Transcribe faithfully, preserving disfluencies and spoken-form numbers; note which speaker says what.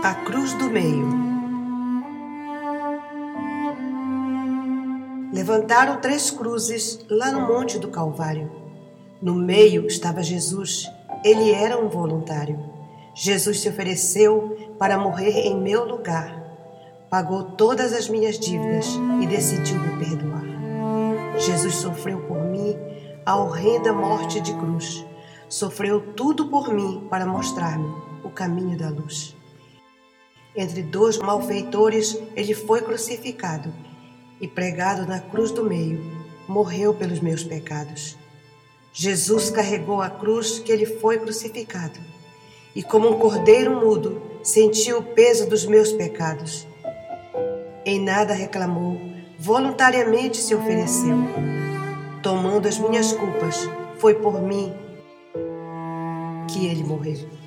Speaker 1: A cruz do meio. Levantaram três cruzes lá no Monte do Calvário. No meio estava Jesus. Ele era um voluntário. Jesus se ofereceu para morrer em meu lugar. Pagou todas as minhas dívidas e decidiu me perdoar. Jesus sofreu por mim a horrenda morte de cruz. Sofreu tudo por mim para mostrar-me o caminho da luz. Entre dois malfeitores, ele foi crucificado e pregado na cruz do meio, morreu pelos meus pecados. Jesus carregou a cruz que ele foi crucificado e, como um cordeiro mudo, sentiu o peso dos meus pecados. Em nada reclamou, voluntariamente se ofereceu. Tomando as minhas culpas, foi por mim que ele morreu.